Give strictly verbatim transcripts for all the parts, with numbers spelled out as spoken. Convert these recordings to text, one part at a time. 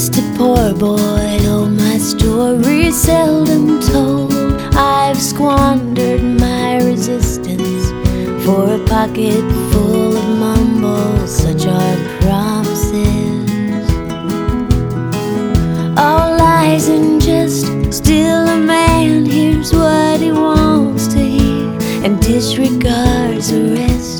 just a poor boy, though my story's seldom told. I've squandered my resistance for a pocket full of mumbles, such are promises. All lies and just still a man hears what he wants to hear and disregards the rest.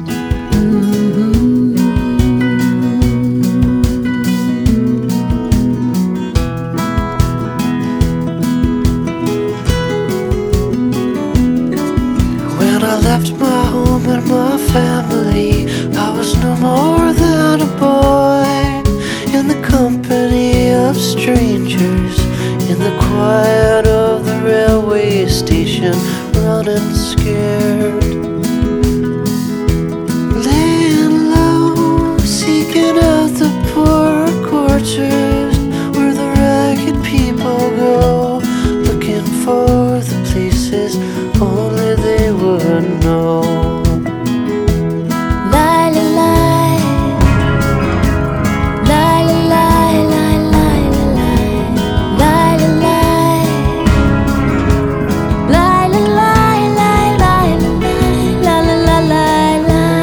When I left my home and my family, I was no more than a boy in the company of strangers, in the quiet of the railway station, running scared, laying low, seeking out the poor quarters where the ragged people go, looking for the places only they would know. Lie, lie, lie. Lie, lie, lie, lie, lie, lie, lie, lie. Lie, lie, lie, lie, lie, lie, lie, lie,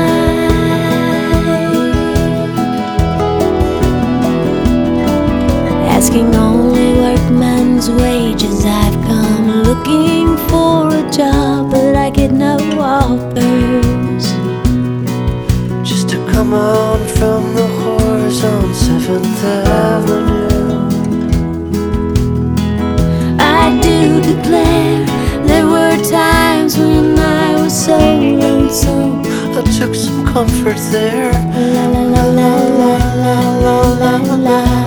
lie. Asking only workman's wages, I've come looking for a job, but I get no offers. Just to come on from the whores on seventh Avenue. I do declare there were times when I was so lonesome. I took some comfort there. La la la la la la la la la.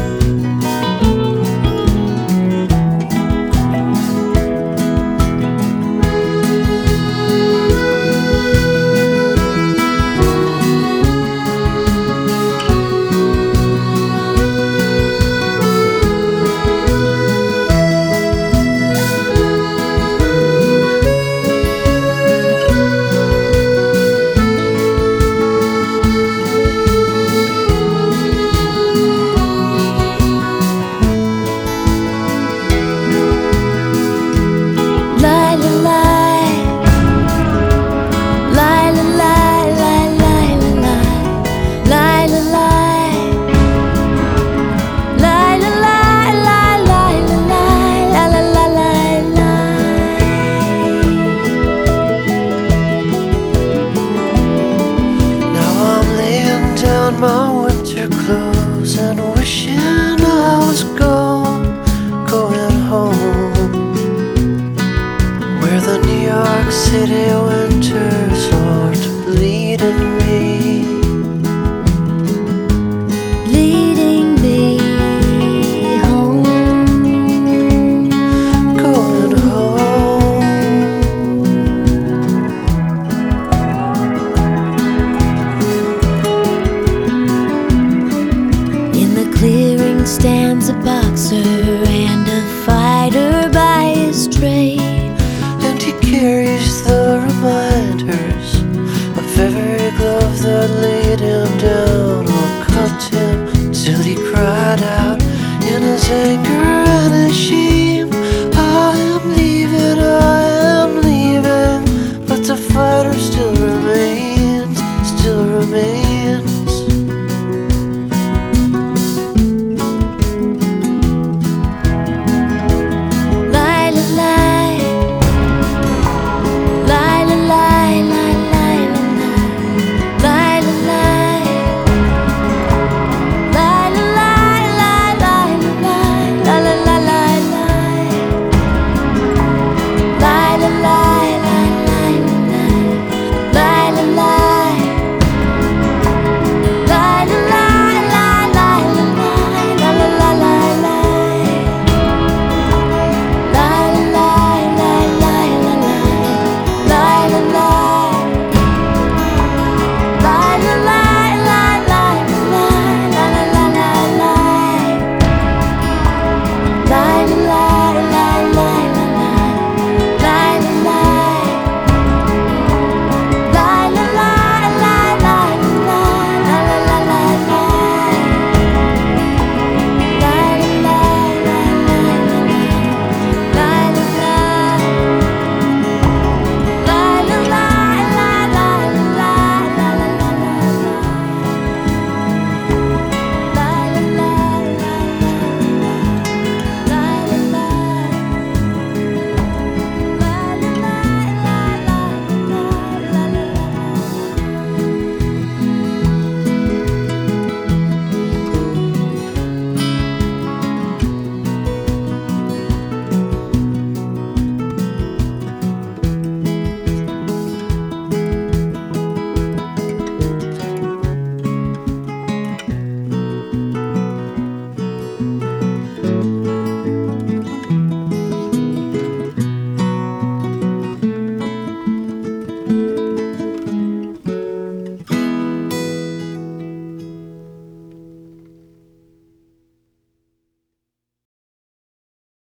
My winter clothes and wishing I was gone, going home, where the New York City winters aren't bleeding me, Leading me home, going home. clearing stands a boxer and a fighter by his trade, and he carries the reminders of every glove that laid him down or cut him till he cried out in his anger.